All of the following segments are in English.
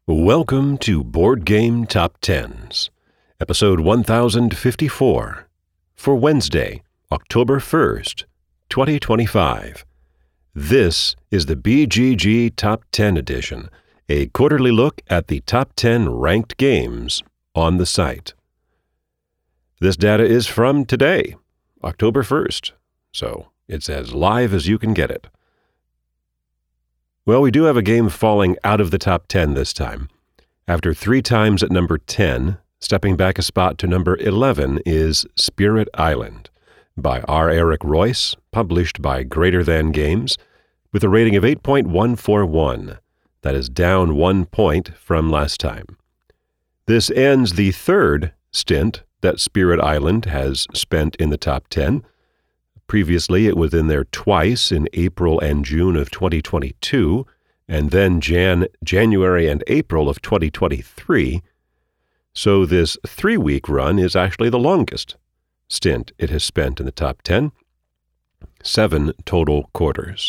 Welcome to Board Game Top Tens, episode 1054, for Wednesday, October 1st, 2025. This is the BGG Top 10 edition, a quarterly look at the top 10 ranked games on the site. This data is from today, October 1st, so it's as live as you can get it. Well, we do have a game falling out of the top 10 this time. After 3 times at number 10, stepping back a spot to number 11 is Spirit Island by R. Eric Reuss, published by Greater Than Games, with a rating of 8.141. That is down 1 point from last time. This ends the third stint that Spirit Island has spent in the top 10. Previously, it was in there twice in April and June of 2022, and then January and April of 2023. So this 3-week run is actually the longest stint it has spent in the top 10. 7 total quarters.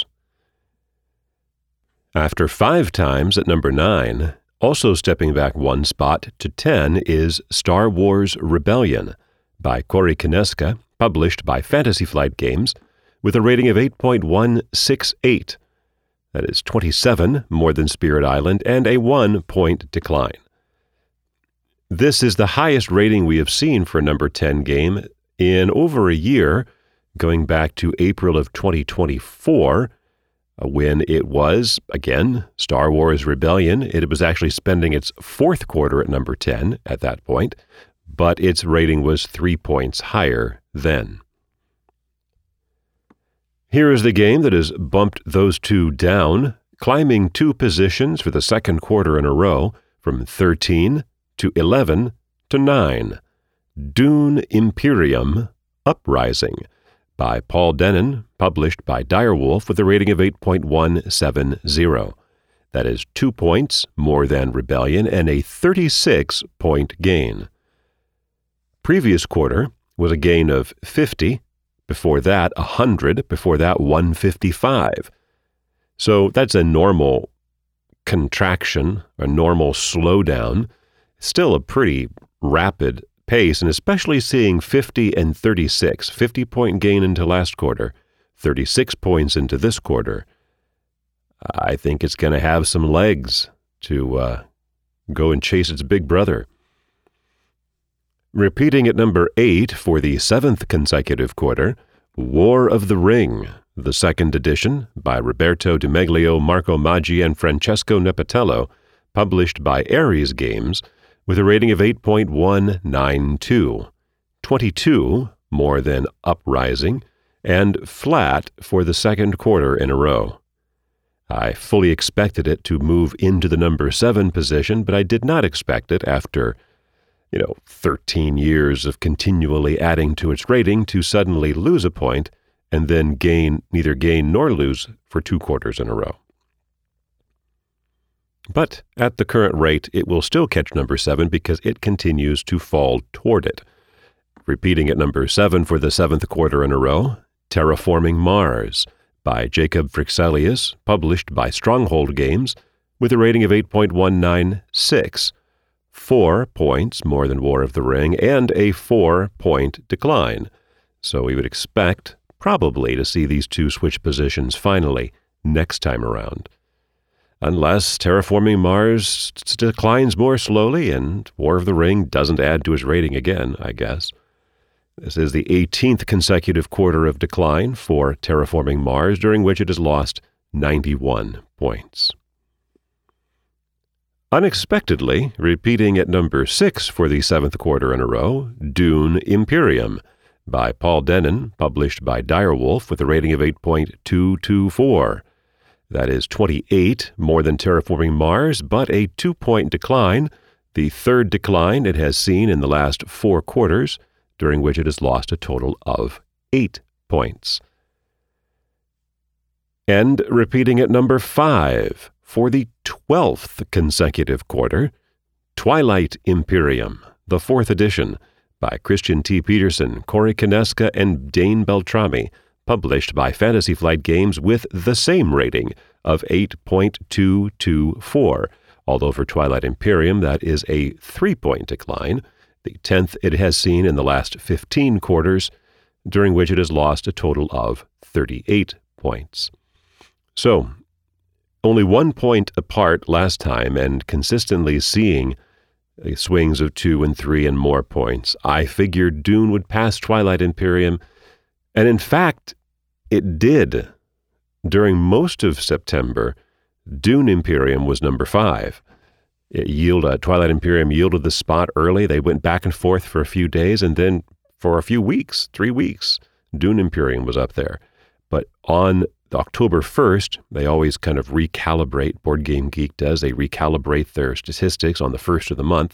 After 5 times at number 9, also stepping back 1 spot to 10 is Star Wars Rebellion by Corey Konieczka, published by Fantasy Flight Games, with a rating of 8.168. That is 27 more than Spirit Island and a 1-point decline. This is the highest rating we have seen for a number 10 game in over a year, going back to April of 2024, when it was, again, Star Wars Rebellion. It was actually spending its 4th quarter at number 10 at that point, but its rating was 3 points higher then. Here is the game that has bumped those 2 down, climbing 2 positions for the 2nd quarter in a row, from 13 to 11 to 9. Dune Imperium Uprising by Paul Dennen, published by Direwolf, with a rating of 8.170. That is 2 points more than Rebellion and a 36-point gain. Previous quarter was a gain of 50, before that 100, before that 155. So that's a normal contraction, a normal slowdown, still a pretty rapid pace, and especially seeing 50 and 36, 50-point gain into last quarter, 36 points into this quarter. I think it's going to have some legs to go and chase its big brother. Repeating at number 8 for the 7th consecutive quarter, War of the Ring, the 2nd edition by Roberto Di Meglio, Marco Maggi, and Francesco Nepatello, published by Ares Games, with a rating of 8.192, 22 more than Uprising, and flat for the 2nd quarter in a row. I fully expected it to move into the number 7 position, but I did not expect it after 13 years of continually adding to its rating to suddenly lose a point and then neither gain nor lose for 2 quarters in a row. But at the current rate, it will still catch number 7 because it continues to fall toward it. Repeating at number 7 for the 7th quarter in a row, Terraforming Mars by Jacob Frixelius, published by Stronghold Games, with a rating of 8.196. 4 points more than War of the Ring, and a 4-point decline. So we would expect, probably, to see these 2 switch positions finally next time around. Unless Terraforming Mars declines more slowly and War of the Ring doesn't add to its rating again, I guess. This is the 18th consecutive quarter of decline for Terraforming Mars, during which it has lost 91 points. Unexpectedly, repeating at number 6 for the 7th quarter in a row, Dune Imperium by Paul Dennen, published by Direwolf, with a rating of 8.224. That is 28 more than Terraforming Mars, but a 2-point decline, the 3rd decline it has seen in the last 4 quarters, during which it has lost a total of 8 points. And repeating at number 5 for the 12th consecutive quarter, Twilight Imperium, the 4th edition, by Christian T. Peterson, Corey Konieczka, and Dane Beltrami, published by Fantasy Flight Games with the same rating of 8.224, although for Twilight Imperium that is a 3-point decline, the 10th it has seen in the last 15 quarters, during which it has lost a total of 38 points. So, only 1 point apart last time and consistently seeing swings of 2 and 3 and more points. I figured Dune would pass Twilight Imperium, and in fact, it did. During most of September, Dune Imperium was number 5. Twilight Imperium yielded the spot early. They went back and forth for a few days, and then for a few weeks, 3 weeks, Dune Imperium was up there. But on October 1st, they always kind of recalibrate, Board Game Geek does, they recalibrate their statistics on the 1st of the month.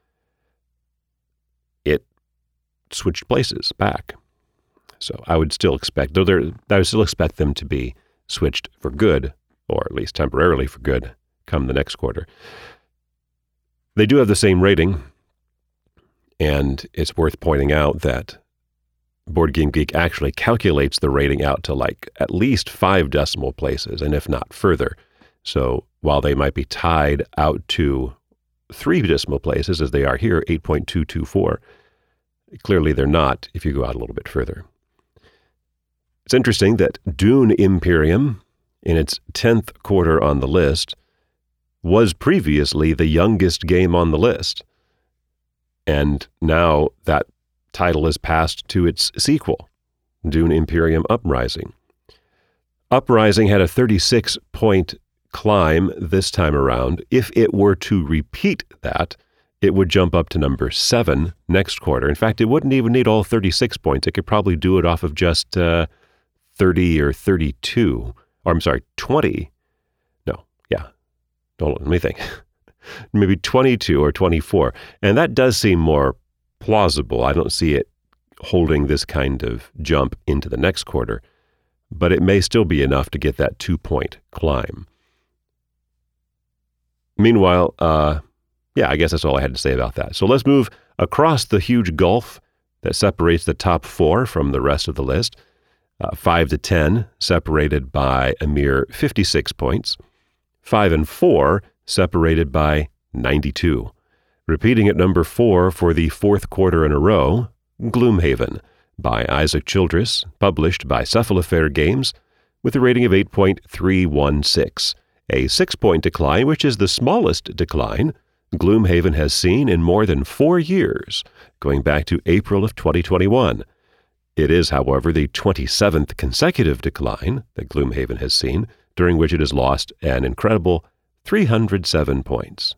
It switched places back. So I would still expect, them to be switched for good, or at least temporarily for good, come the next quarter. They do have the same rating, and it's worth pointing out that Board Game Geek actually calculates the rating out to at least 5 decimal places, and if not further. So while they might be tied out to 3 decimal places, as they are here, 8.224, clearly they're not if you go out a little bit further. It's interesting that Dune Imperium, in its 10th quarter on the list, was previously the youngest game on the list. And now that title is passed to its sequel, Dune Imperium Uprising. Uprising had a 36-point climb this time around. If it were to repeat that, it would jump up to number 7 next quarter. In fact, it wouldn't even need all 36 points. It could probably do it off of just 30 or 32. Or I'm sorry, 20. No, yeah. Let me think. Maybe 22 or 24. And that does seem more plausible. I don't see it holding this kind of jump into the next quarter, but it may still be enough to get that 2-point climb. Meanwhile, I guess that's all I had to say about that. So let's move across the huge gulf that separates the top 4 from the rest of the list. 5 to 10 separated by a mere 56 points. 5 and 4 separated by 92. Repeating at number 4 for the 4th quarter in a row, Gloomhaven by Isaac Childress, published by Cephalofair Games, with a rating of 8.316, a 6-point decline, which is the smallest decline Gloomhaven has seen in more than 4 years, going back to April of 2021. It is, however, the 27th consecutive decline that Gloomhaven has seen, during which it has lost an incredible 307 points.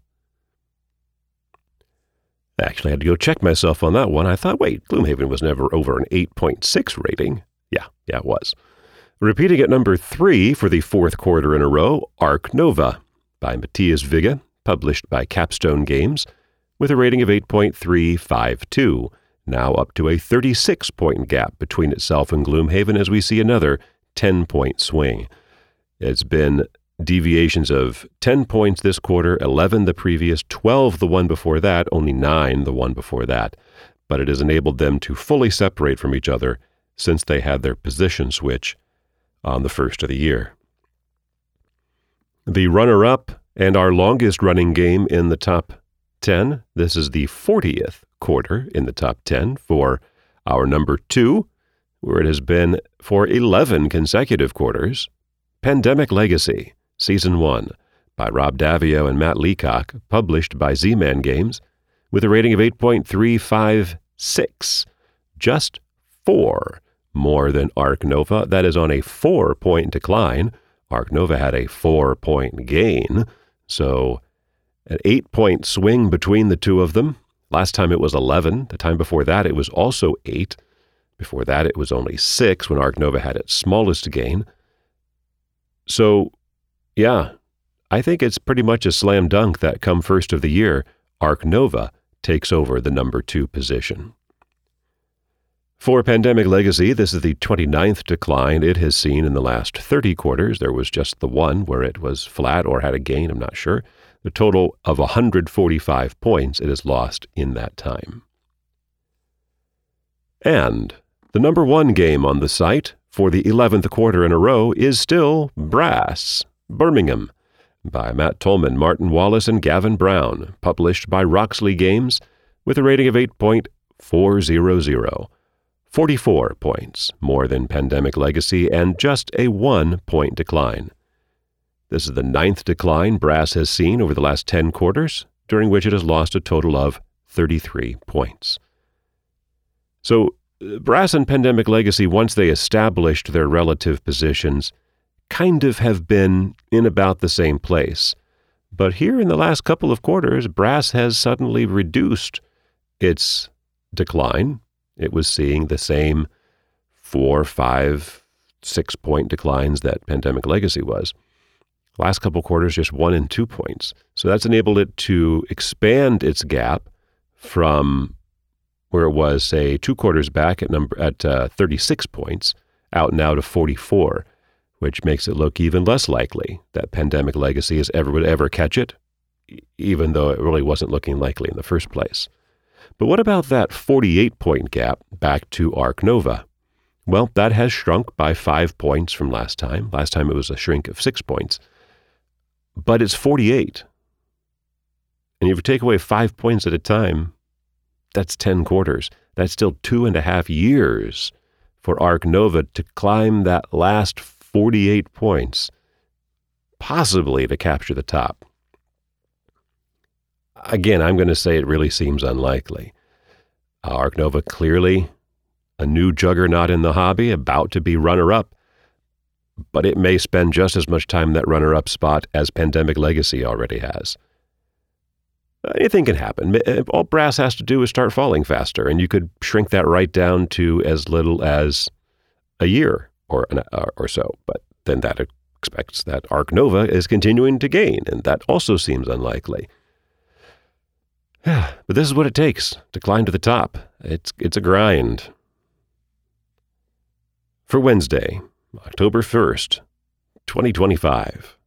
I actually had to go check myself on that one. I thought, wait, Gloomhaven was never over an 8.6 rating. Yeah, it was. Repeating at number 3 for the 4th quarter in a row, Ark Nova by Matthias Vigge, published by Capstone Games, with a rating of 8.352, now up to a 36-point gap between itself and Gloomhaven as we see another 10-point swing. It's been deviations of 10 points this quarter, 11 the previous, 12 the one before that, only 9 the one before that. But it has enabled them to fully separate from each other since they had their position switch on the first of the year. The runner-up and our longest-running game in the top 10, this is the 40th quarter in the top 10 for our number 2, where it has been for 11 consecutive quarters, Pandemic Legacy, Season 1, by Rob Daviau and Matt Leacock, published by Z-Man Games, with a rating of 8.356, just 4 more than Ark Nova. That is on a 4-point decline. Ark Nova had a 4-point gain, so an 8-point swing between the two of them. Last time it was 11. The time before that it was also 8. Before that it was only 6 when Ark Nova had its smallest gain. So, yeah, I think it's pretty much a slam dunk that come first of the year, Ark Nova takes over the number 2 position. For Pandemic Legacy, this is the 29th decline it has seen in the last 30 quarters. There was just the one where it was flat or had a gain, I'm not sure. The total of 145 points it has lost in that time. And the number 1 game on the site for the 11th quarter in a row is still Brass, Birmingham, by Matt Tolman, Martin Wallace, and Gavin Brown, published by Roxley Games, with a rating of 8.400. 44 points more than Pandemic Legacy and just a 1-point decline. This is the 9th decline Brass has seen over the last 10 quarters, during which it has lost a total of 33 points. So, Brass and Pandemic Legacy, once they established their relative positions, kind of have been in about the same place. But here in the last couple of quarters, Brass has suddenly reduced its decline. It was seeing the same 4, 5, 6-point declines that Pandemic Legacy was. Last couple quarters, just 1 and 2 points. So that's enabled it to expand its gap from where it was, say, 2 quarters back at 36 points, out now to 44, which makes it look even less likely that Pandemic Legacy would ever catch it, even though it really wasn't looking likely in the first place. But what about that 48-point gap back to Arc Nova? Well, that has shrunk by 5 points from last time. Last time it was a shrink of 6 points. But it's 48. And if you take away 5 points at a time, that's 10 quarters. That's still 2.5 years for Arc Nova to climb that last 48 points, possibly to capture the top. Again, I'm going to say it really seems unlikely. Arc Nova, clearly a new juggernaut in the hobby, about to be runner-up, but it may spend just as much time in that runner-up spot as Pandemic Legacy already has. Anything can happen. All Brass has to do is start falling faster, and you could shrink that right down to as little as a year or so. But then that expects that Arc Nova is continuing to gain, and that also seems unlikely. But this is what it takes to climb to the top. It's a grind. For Wednesday, October 1st, 2025.